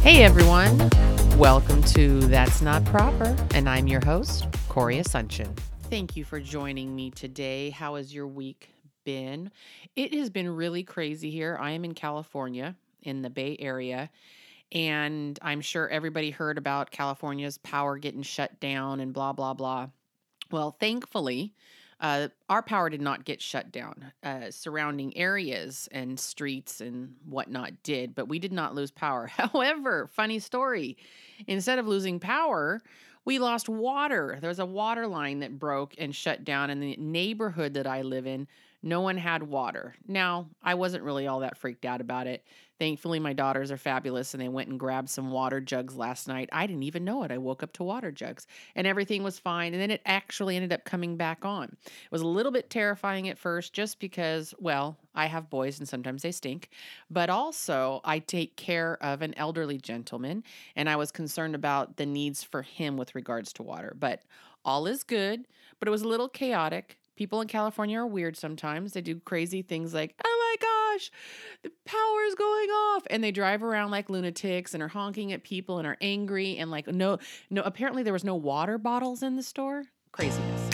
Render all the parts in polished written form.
Hey everyone, welcome to That's Not Proper, and I'm your host, Corey Asuncion. Thank you for joining me today. How has your week been? It has been really crazy here. I am in California, in the Bay Area, and I'm sure everybody heard about California's power getting shut down and blah, blah, blah. Well, thankfully, our power did not get shut down. Surrounding areas and streets and whatnot did, but we did not lose power. However, funny story, instead of losing power, we lost water. There was a water line that broke and shut down in the neighborhood that I live in. No one had water. Now, I wasn't really all that freaked out about it. Thankfully, my daughters are fabulous and they went and grabbed some water jugs last night. I didn't even know it. I woke up to water jugs and everything was fine. And then it actually ended up coming back on. It was a little bit terrifying at first just because, well, I have boys and sometimes they stink, but also I take care of an elderly gentleman and I was concerned about the needs for him with regards to water. But all is good, but it was a little chaotic. People in California are weird sometimes. They do crazy things like, oh my gosh, the power is going off. And they drive around like lunatics and are honking at people and are angry. And like, no, apparently there was no water bottles in the store. Craziness.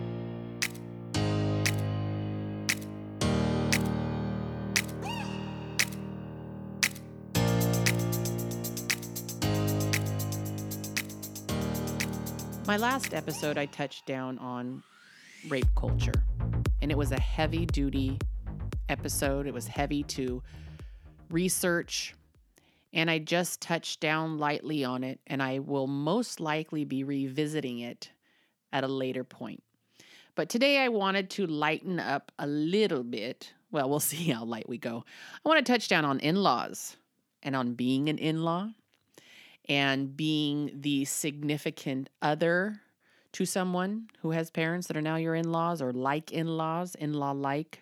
My last episode, I touched down on rape culture, and it was a heavy duty episode. It was heavy to research, and I just touched down lightly on it, and I will most likely be revisiting it at a later point. But today I wanted to lighten up a little bit. Well, we'll see how light we go. I want to touch down on in-laws and on being an in-law and being the significant other to someone who has parents that are now your in-laws or like in-laws, in-law-like.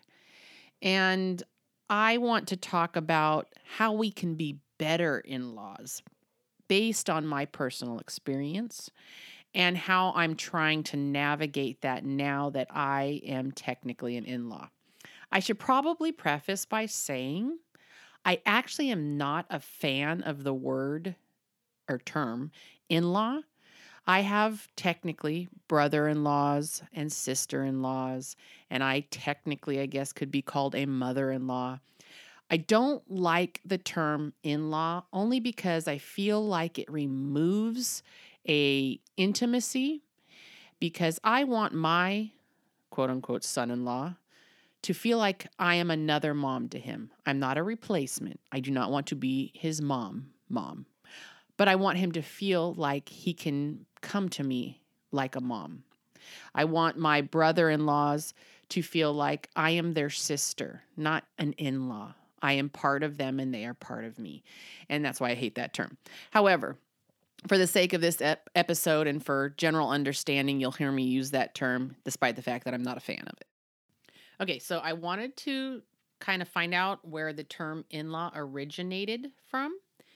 And I want to talk about how we can be better in-laws based on my personal experience and how I'm trying to navigate that now that I am technically an in-law. I should probably preface by saying I actually am not a fan of the word or term in-law. I have technically brother-in-laws and sister-in-laws, and I technically, I guess, could be called a mother-in-law. I don't like the term in-law only because I feel like it removes a intimacy, because I want my quote-unquote son-in-law to feel like I am another mom to him. I'm not a replacement. I do not want to be his mom. But I want him to feel like he can come to me like a mom. I want my brother-in-laws to feel like I am their sister, not an in-law. I am part of them and they are part of me. And that's why I hate that term. However, for the sake of this episode and for general understanding, you'll hear me use that term despite the fact that I'm not a fan of it. Okay, so I wanted to kind of find out where the term in-law originated from.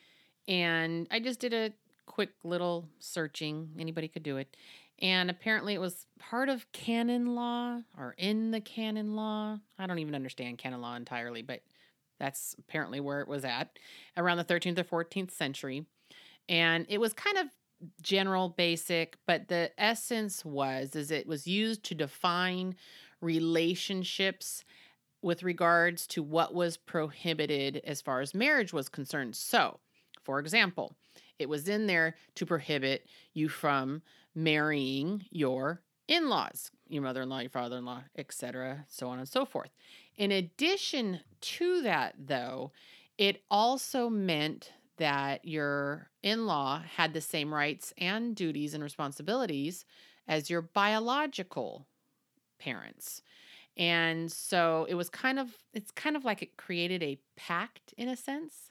And I just did a quick little searching. Anybody could do it. And apparently it was part of canon law or in the canon law. I don't even understand canon law entirely, but that's apparently where it was at around the 13th or 14th century. And it was kind of general, basic, but the essence is it was used to define relationships with regards to what was prohibited as far as marriage was concerned. So, for example, it was in there to prohibit you from marrying your in-laws, your mother-in-law, your father-in-law, etc., so on and so forth. In addition to that, though, it also meant that your in-law had the same rights and duties and responsibilities as your biological parents. And so it's kind of like it created a pact in a sense.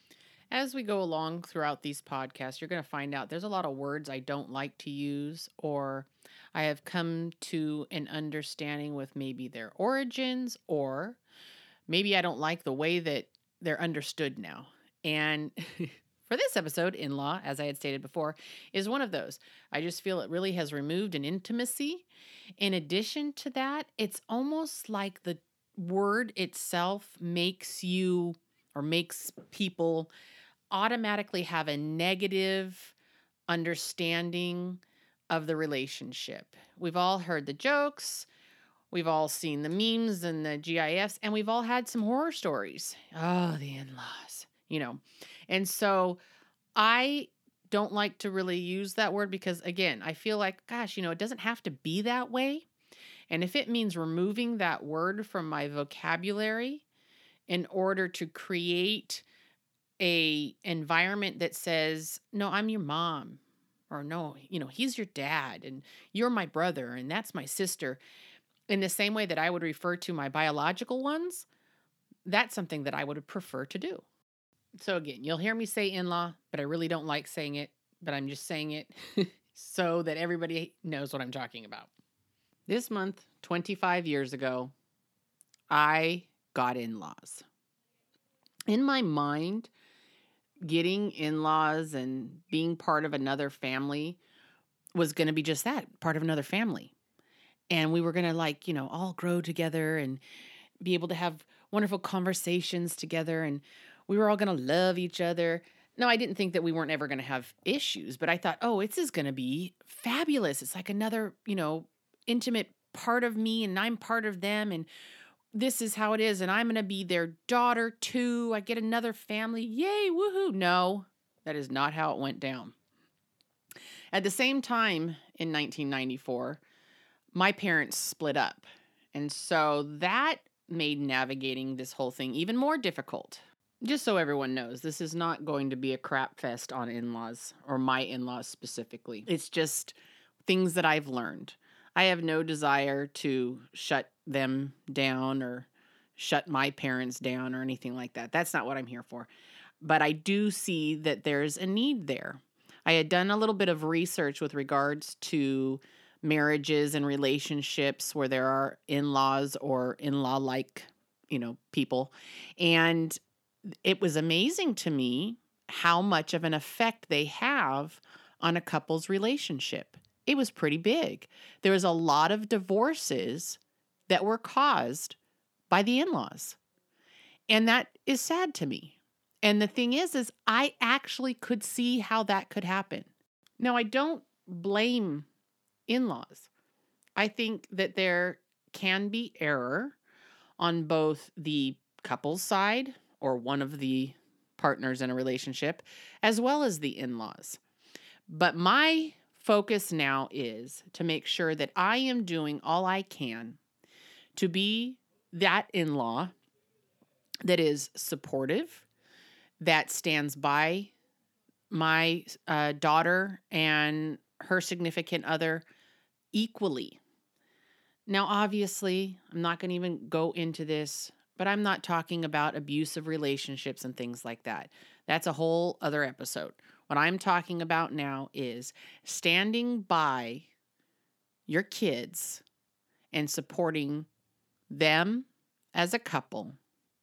As we go along throughout these podcasts, you're going to find out there's a lot of words I don't like to use, or I have come to an understanding with maybe their origins, or maybe I don't like the way that they're understood now. And for this episode, in-law, as I had stated before, is one of those. I just feel it really has removed an intimacy. In addition to that, it's almost like the word itself makes people automatically have a negative understanding of the relationship. We've all heard the jokes. We've all seen the memes and the GIFs, and we've all had some horror stories. Oh, the in-laws, And so I don't like to really use that word because, again, I feel like, gosh, it doesn't have to be that way. And if it means removing that word from my vocabulary in order to create a environment that says, no, I'm your mom, or no, he's your dad and you're my brother and that's my sister, in the same way that I would refer to my biological ones, that's something that I would prefer to do. So again, you'll hear me say in-law, but I really don't like saying it, but I'm just saying it so that everybody knows what I'm talking about. This month, 25 years ago, I got in-laws. In my mind, getting in-laws and being part of another family was going to be just that, part of another family. And we were going to all grow together and be able to have wonderful conversations together. And we were all going to love each other. No, I didn't think that we weren't ever going to have issues, but I thought, this is going to be fabulous. It's like another, intimate part of me and I'm part of them. And this is how it is. And I'm going to be their daughter too. I get another family. Yay, woohoo. No, that is not how it went down. At the same time in 1994, my parents split up. And so that made navigating this whole thing even more difficult. Just so everyone knows, this is not going to be a crap fest on in-laws or my in-laws specifically. It's just things that I've learned. I have no desire to shut them down or shut my parents down or anything like that. That's not what I'm here for. But I do see that there's a need there. I had done a little bit of research with regards to marriages and relationships where there are in-laws or in-law-like, people. And it was amazing to me how much of an effect they have on a couple's relationship. It was pretty big. There was a lot of divorces that were caused by the in-laws. And that is sad to me. And the thing is I actually could see how that could happen. Now, I don't blame in-laws. I think that there can be error on both the couple's side or one of the partners in a relationship, as well as the in-laws. But my focus now is to make sure that I am doing all I can to be that in-law that is supportive, that stands by my daughter and her significant other equally. Now, obviously, I'm not going to even go into this, but I'm not talking about abusive relationships and things like that. That's a whole other episode. What I'm talking about now is standing by your kids and supporting them as a couple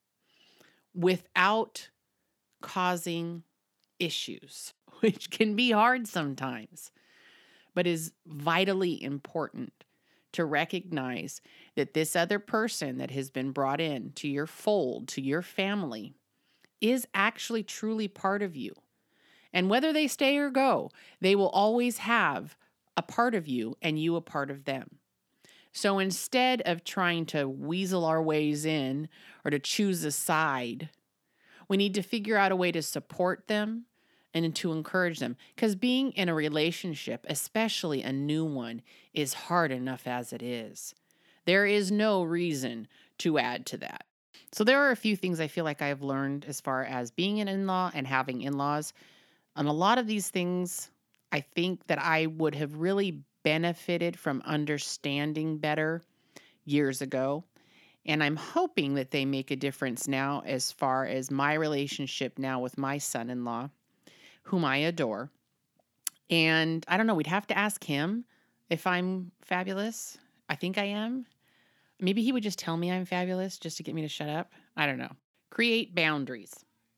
without causing issues, which can be hard sometimes, but is vitally important to recognize that this other person that has been brought in to your fold, to your family, is actually truly part of you. And whether they stay or go, they will always have a part of you and you a part of them. So instead of trying to weasel our ways in or to choose a side, we need to figure out a way to support them and to encourage them. Because being in a relationship, especially a new one, is hard enough as it is. There is no reason to add to that. So there are a few things I feel like I've learned as far as being an in-law and having in-laws. And a lot of these things, I think that I would have really benefited from understanding better years ago. And I'm hoping that they make a difference now as far as my relationship now with my son-in-law, whom I adore. And I don't know, we'd have to ask him if I'm fabulous. I think I am. Maybe he would just tell me I'm fabulous just to get me to shut up. I don't know. Create boundaries.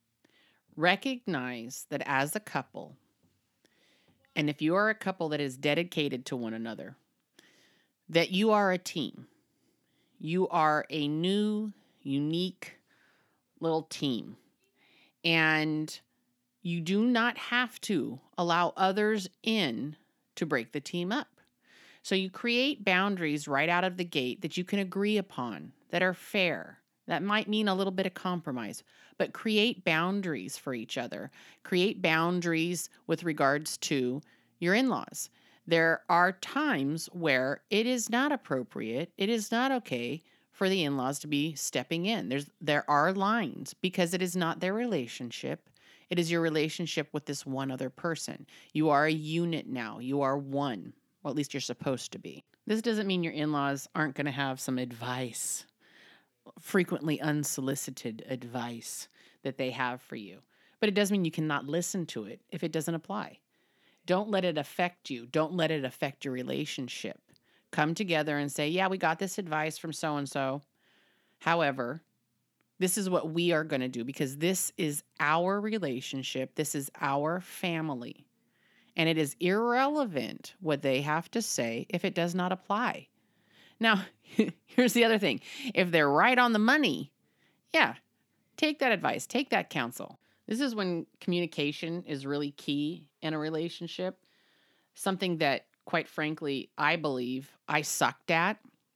Recognize that as a couple, and if you are a couple that is dedicated to one another, that you are a team. You are a new, unique little team. And You do not have to allow others in to break the team up. So you create boundaries right out of the gate that you can agree upon, that are fair. That might mean a little bit of compromise, but create boundaries for each other. Create boundaries with regards to your in-laws. There are times where it is not appropriate, it is not okay for the in-laws to be stepping in. There are lines because it is not their relationship. It is your relationship with this one other person. You are a unit now. You are one. Well, at least you're supposed to be. This doesn't mean your in-laws aren't going to have some advice, frequently unsolicited advice that they have for you. But it does mean you cannot listen to it if it doesn't apply. Don't let it affect you. Don't let it affect your relationship. Come together and say, yeah, we got this advice from so-and-so. However, this is what we are going to do because this is our relationship. This is our family. And it is irrelevant what they have to say if it does not apply. Now, here's the other thing. If they're right on the money, yeah, take that advice, take that counsel. This is when communication is really key in a relationship. Something that, quite frankly, I believe I sucked at.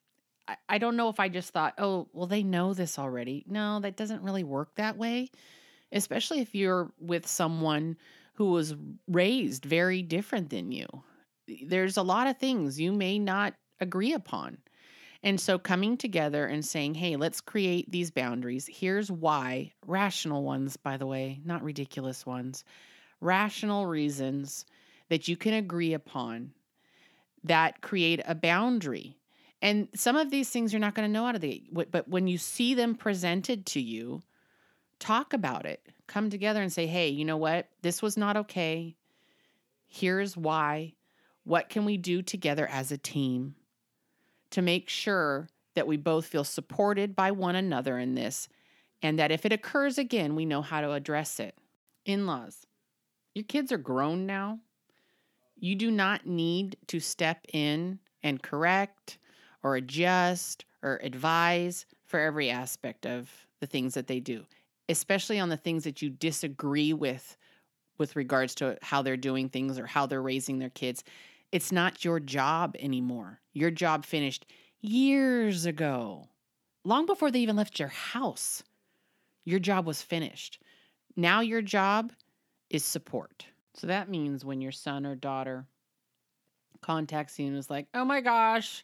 I don't know if I just thought, oh, well, they know this already. No, that doesn't really work that way, especially if you're with someone who was raised very different than you. There's a lot of things you may not agree upon. And so coming together and saying, hey, let's create these boundaries. Here's why. Rational ones, by the way, not ridiculous ones. Rational reasons that you can agree upon that create a boundary. And some of these things you're not going to know out of the gate. But when you see them presented to you, talk about it. Come together and say, hey, you know what? This was not okay. Here's why. What can we do together as a team to make sure that we both feel supported by one another in this, and that if it occurs again, we know how to address it? In-laws, your kids are grown now. You do not need to step in and correct or adjust or advise for every aspect of the things that they do, especially on the things that you disagree with regards to how they're doing things or how they're raising their kids. It's not your job anymore. Your job finished years ago, long before they even left your house. Your job was finished. Now your job is support. So that means when your son or daughter contacts you and is like, oh my gosh,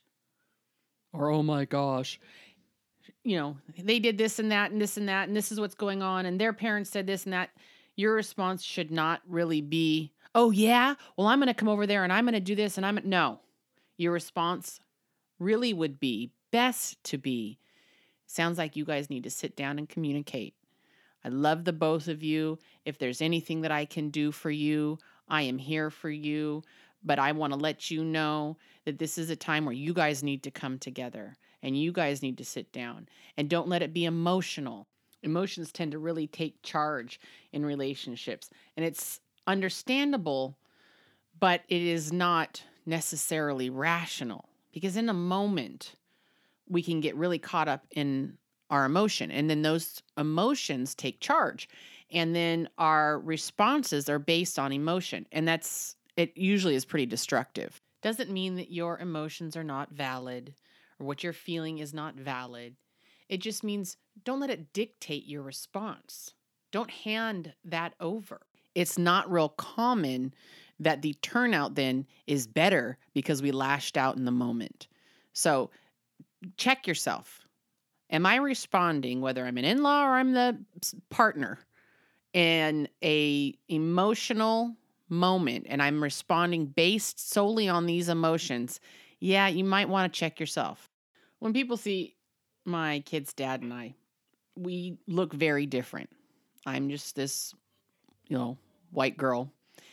or oh my gosh, you know, they did this and that and this and that, and this is what's going on, and their parents said this and that, your response should not really be, oh yeah, well, I'm going to come over there and I'm going to do this and no. Your response really would be, best to be, sounds like you guys need to sit down and communicate. I love the both of you. If there's anything that I can do for you, I am here for you. But I want to let you know that this is a time where you guys need to come together and you guys need to sit down, and don't let it be emotional. Emotions tend to really take charge in relationships, and it's understandable, but it is not necessarily rational, because in a moment we can get really caught up in our emotion, and then those emotions take charge, and then our responses are based on emotion, and it usually is pretty destructive. Doesn't mean that your emotions are not valid or what you're feeling is not valid. It just means don't let it dictate your response. Don't hand that over. It's not real common that the turnout then is better because we lashed out in the moment. So check yourself. Am I responding, whether I'm an in-law or I'm the partner, in a emotional moment, and I'm responding based solely on these emotions? Yeah, you might want to check yourself. When people see my kid's dad and I, we look very different. I'm just this, white girl,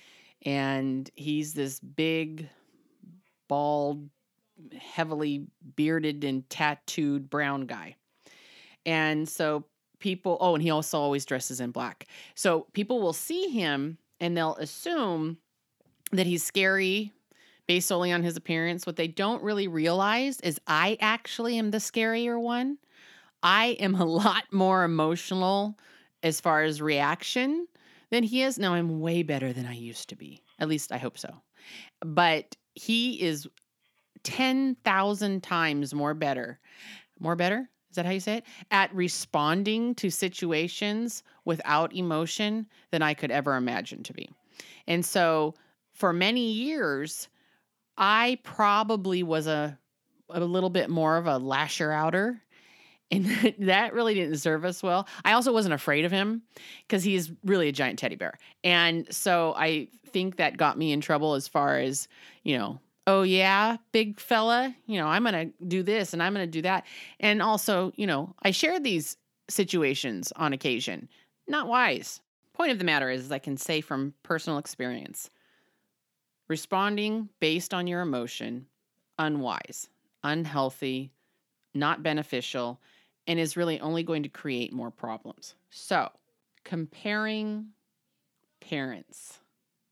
and he's this big, bald, heavily bearded and tattooed brown guy. And so and he also always dresses in black. So people will see him and they'll assume that he's scary based solely on his appearance. What they don't really realize is I actually am the scarier one. I am a lot more emotional as far as reaction than he is. Now I'm way better than I used to be. At least I hope so. But he is 10,000 times more better. More better? Is that how you say it? At responding to situations without emotion than I could ever imagine to be. And so for many years, I probably was a little bit more of a lasher outer. And that really didn't serve us well. I also wasn't afraid of him because he's really a giant teddy bear. And so I think that got me in trouble as far as, oh yeah, big fella, I'm going to do this and I'm going to do that. And also, I shared these situations on occasion. Not wise. Point of the matter is, I can say from personal experience, responding based on your emotion, unwise, unhealthy, not beneficial, and is really only going to create more problems. So, comparing parents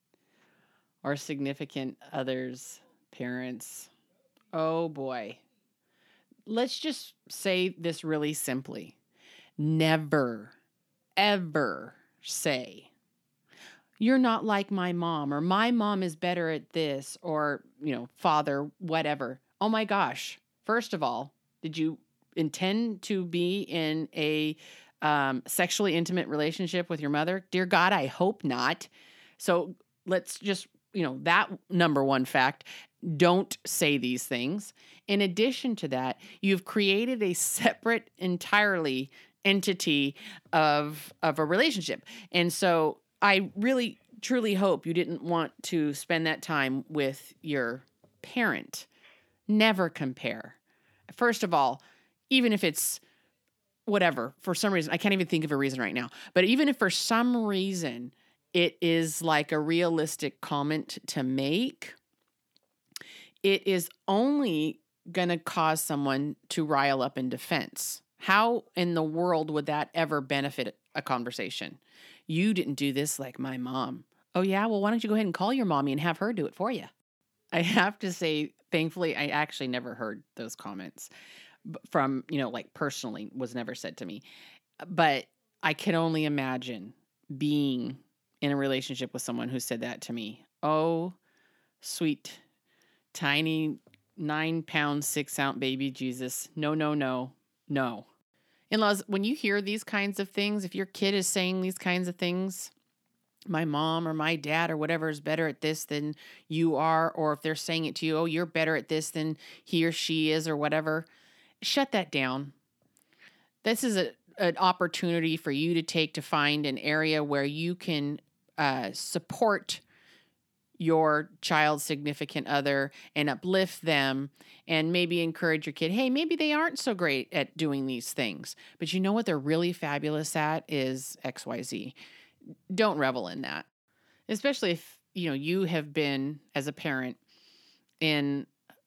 or significant others' parents, oh boy. Let's just say this really simply. Never, ever say, you're not like my mom, or my mom is better at this, or, father, whatever. Oh my gosh. First of all, did you intend to be in a sexually intimate relationship with your mother? Dear God, I hope not. So let's just, that number one fact, don't say these things. In addition to that, you've created a separate entirely entity of a relationship. And so I really, truly hope you didn't want to spend that time with your parent. Never compare. First of all, even if it's whatever, for some reason, I can't even think of a reason right now, but even if for some reason it is like a realistic comment to make, it is only going to cause someone to rile up in defense. How in the world would that ever benefit a conversation? You didn't do this like my mom. Oh yeah? Well, why don't you go ahead and call your mommy and have her do it for you? I have to say, thankfully, I actually never heard those comments from, like personally was never said to me. But I can only imagine being in a relationship with someone who said that to me. Oh, sweet, tiny 9-pound, 6-ounce baby Jesus. No, no, no, no. In-laws, when you hear these kinds of things, if your kid is saying these kinds of things, my mom or my dad or whatever is better at this than you are, or if they're saying it to you, oh, you're better at this than he or she is, or whatever, shut that down. This is an opportunity for you to take to find an area where you can support your child's significant other and uplift them and maybe encourage your kid. Hey, maybe they aren't so great at doing these things, but you know what they're really fabulous at is XYZ. Don't revel in that, especially if, you have been as a parent in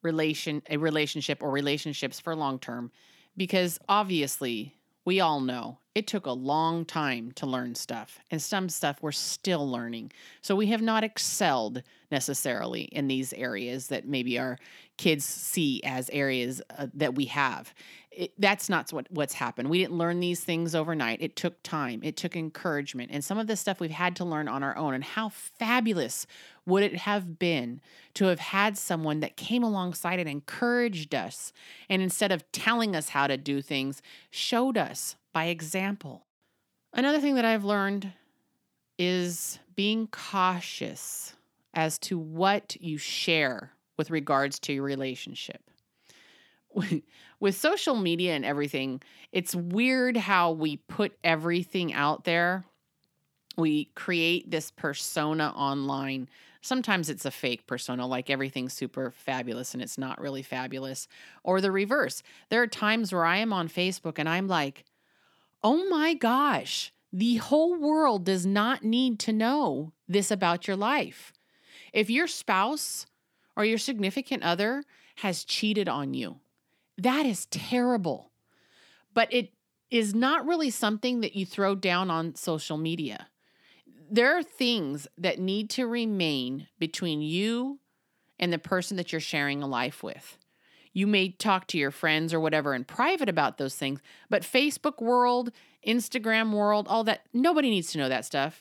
a relationship or relationships for long term, because obviously we all know it took a long time to learn stuff, and some stuff we're still learning. So we have not excelled necessarily in these areas that maybe our kids see as areas that we have. That's not what's happened. We didn't learn these things overnight. It took time. It took encouragement. And some of this stuff we've had to learn on our own. And how fabulous would it have been to have had someone that came alongside and encouraged us, and instead of telling us how to do things, showed us by example. Another thing that I've learned is being cautious as to what you share with regards to your relationship. With social media and everything, it's weird how we put everything out there. We create this persona online. Sometimes it's a fake persona, like everything's super fabulous and it's not really fabulous. Or the reverse. There are times where I am on Facebook and I'm like, oh my gosh, the whole world does not need to know this about your life. If your spouse or your significant other has cheated on you, that is terrible. But it is not really something that you throw down on social media. There are things that need to remain between you and the person that you're sharing a life with. You may talk to your friends or whatever in private about those things, but Facebook world, Instagram world, all that, nobody needs to know that stuff.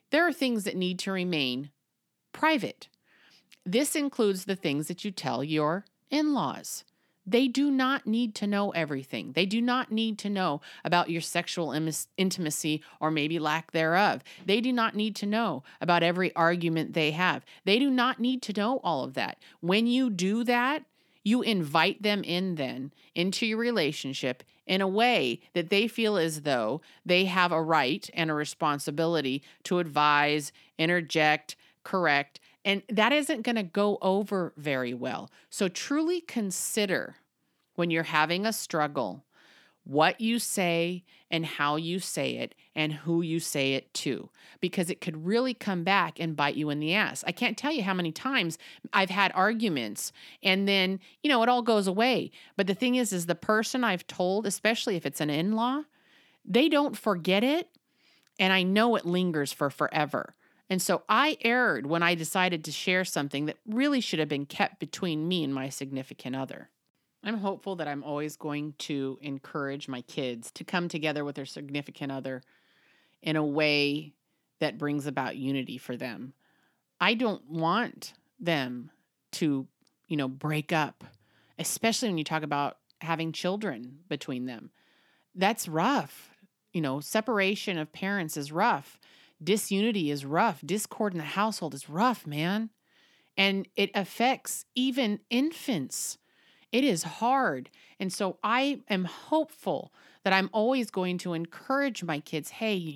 there are things that need to remain private. This includes the things that you tell your in-laws. They do not need to know everything. They do not need to know about your sexual intimacy or maybe lack thereof. They do not need to know about every argument they have. They do not need to know all of that. When you do that, you invite them in then into your relationship in a way that they feel as though they have a right and a responsibility to advise, interject, correct, and that isn't going to go over very well. So truly consider when you're having a struggle, what you say and how you say it and who you say it to, because it could really come back and bite you in the ass. I can't tell you how many times I've had arguments and then, it all goes away. But the thing is the person I've told, especially if it's an in-law, they don't forget it. And I know it lingers for forever. And so I erred when I decided to share something that really should have been kept between me and my significant other. I'm hopeful that I'm always going to encourage my kids to come together with their significant other in a way that brings about unity for them. I don't want them to, break up, especially when you talk about having children between them. That's rough. Separation of parents is rough. Disunity is rough. Discord in the household is rough, man. And it affects even infants. It is hard. And so I am hopeful that I'm always going to encourage my kids, hey,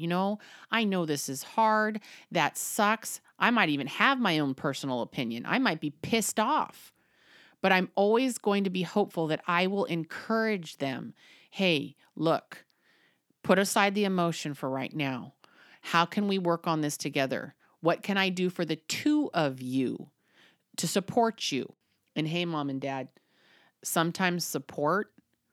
I know this is hard. That sucks. I might even have my own personal opinion. I might be pissed off. But I'm always going to be hopeful that I will encourage them. Hey, look, put aside the emotion for right now. How can we work on this together? What can I do for the two of you to support you? And hey, mom and dad, sometimes support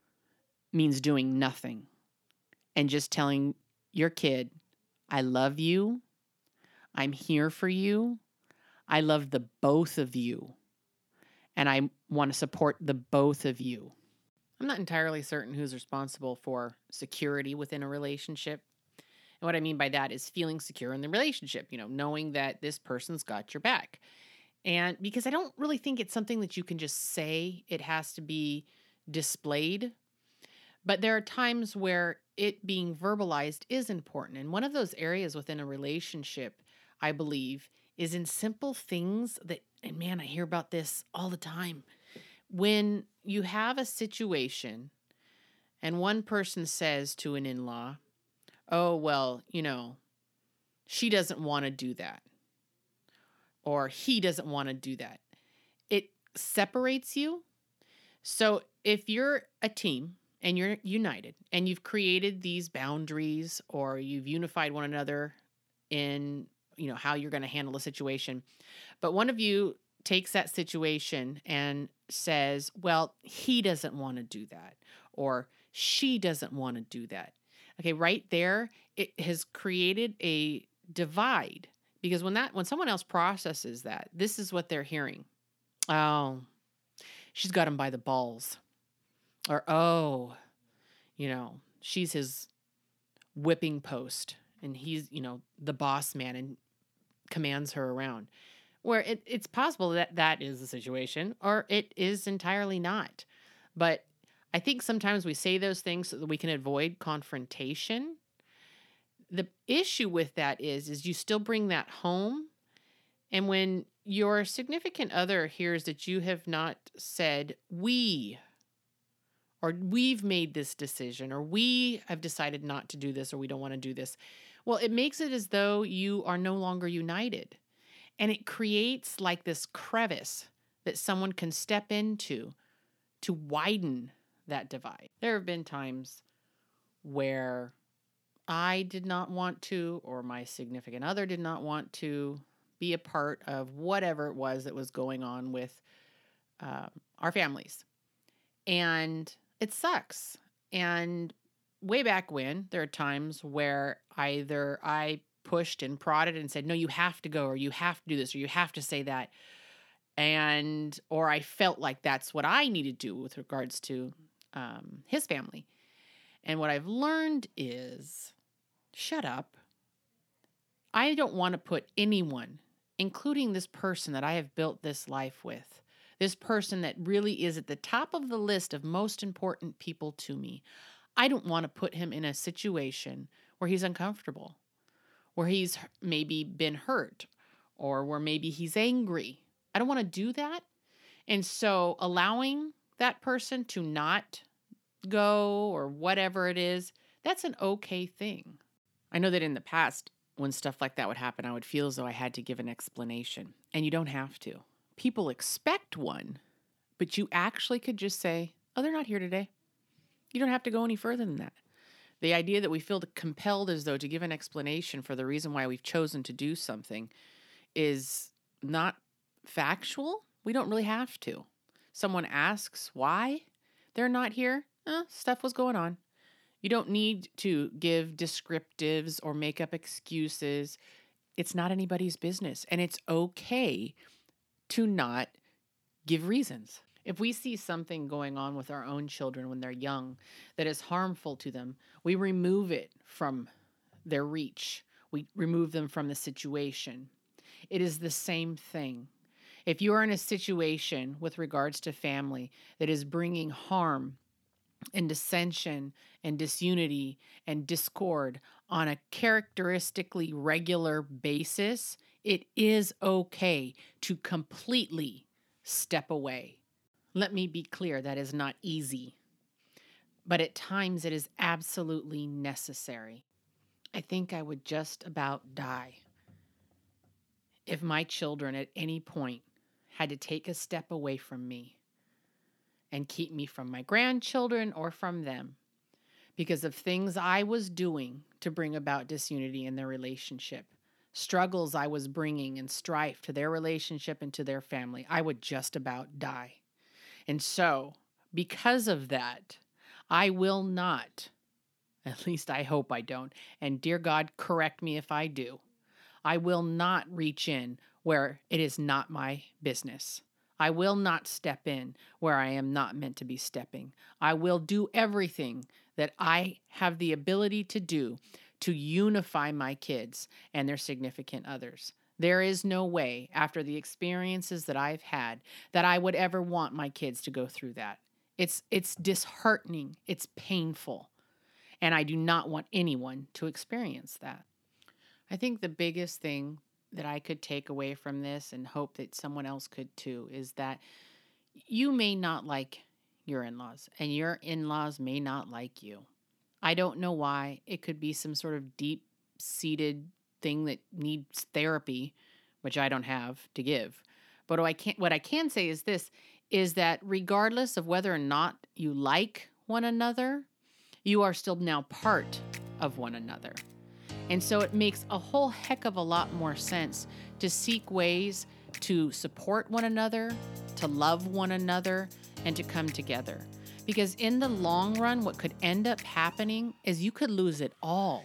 means doing nothing and just telling your kid, I love you. I'm here for you. I love the both of you. And I want to support the both of you. I'm not entirely certain who's responsible for security within a relationship. And what I mean by that is feeling secure in the relationship, knowing that this person's got your back. And because I don't really think it's something that you can just say, it has to be displayed. But there are times where it being verbalized is important. And one of those areas within a relationship, I believe, is in simple things that, and man, I hear about this all the time. When you have a situation and one person says to an in-law, oh, well, she doesn't want to do that. Or he doesn't want to do that. It separates you. So if you're a team and you're united and you've created these boundaries or you've unified one another in, how you're going to handle a situation, but one of you takes that situation and says, well, he doesn't want to do that or she doesn't want to do that. Okay, right there, it has created a divide because when someone else processes that, this is what they're hearing. Oh, she's got him by the balls. Or, oh, she's his whipping post and he's, the boss man and commands her around. Where it's possible that that is the situation or it is entirely not. But I think sometimes we say those things so that we can avoid confrontation. The issue with that is you still bring that home. And when your significant other hears that you have not said, we've made this decision, or we have decided not to do this, or we don't want to do this, well, it makes it as though you are no longer united. And it creates like this crevice that someone can step into to widen that divide. There have been times where I did not want to, or my significant other did not want to be a part of whatever it was that was going on with our families. And it sucks. And way back when, there are times where either I pushed and prodded and said, no, you have to go, or you have to do this, or you have to say that. Or I felt like that's what I needed to do with regards to his family. And what I've learned is shut up. I don't want to put anyone, including this person that I have built this life with, this person that really is at the top of the list of most important people to me. I don't want to put him in a situation where he's uncomfortable, where he's maybe been hurt, or where maybe he's angry. I don't want to do that. And so allowing that person to not go or whatever it is, that's an okay thing. I know that in the past, when stuff like that would happen, I would feel as though I had to give an explanation. And you don't have to. People expect one, but you actually could just say, oh, they're not here today. You don't have to go any further than that. The idea that we feel compelled as though to give an explanation for the reason why we've chosen to do something is not factual. We don't really have to. Someone asks why they're not here. Stuff was going on. You don't need to give descriptives or make up excuses. It's not anybody's business. And it's okay to not give reasons. If we see something going on with our own children when they're young that is harmful to them, we remove it from their reach. We remove them from the situation. It is the same thing. If you are in a situation with regards to family that is bringing harm and dissension and disunity and discord on a characteristically regular basis, it is okay to completely step away. Let me be clear, that is not easy, but at times it is absolutely necessary. I think I would just about die if my children at any point had to take a step away from me and keep me from my grandchildren or from them because of things I was doing to bring about disunity in their relationship, struggles I was bringing and strife to their relationship and to their family. I would just about die. And so, because of that, I will not, at least I hope I don't, and dear God, correct me if I do, I will not reach in where it is not my business. I will not step in where I am not meant to be stepping. I will do everything that I have the ability to do to unify my kids and their significant others. There is no way, after the experiences that I've had, that I would ever want my kids to go through that. It's disheartening. It's painful. And I do not want anyone to experience that. I think the biggest thing that I could take away from this and hope that someone else could too is that you may not like your in-laws and your in-laws may not like you. I don't know why. It could be some sort of deep-seated thing that needs therapy, which I don't have to give. But what I can say is this, is that regardless of whether or not you like one another, you are still now part of one another. And so it makes a whole heck of a lot more sense to seek ways to support one another, to love one another, and to come together. Because in the long run, what could end up happening is you could lose it all.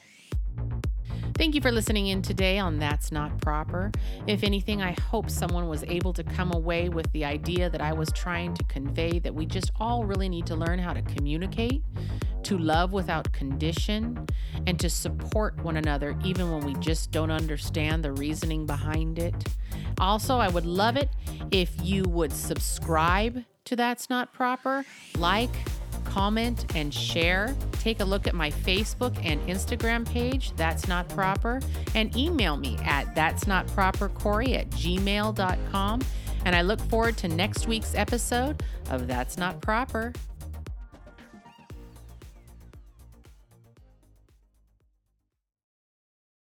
Thank you for listening in today on That's Not Proper. If anything, I hope someone was able to come away with the idea that I was trying to convey, that we just all really need to learn how to communicate, to love without condition, and to support one another even when we just don't understand the reasoning behind it. Also, I would love it if you would subscribe to That's Not Proper, like, comment, and share. Take a look at my Facebook and Instagram page, That's Not Proper, and email me at that'snotpropercorey@gmail.com. And I look forward to next week's episode of That's Not Proper.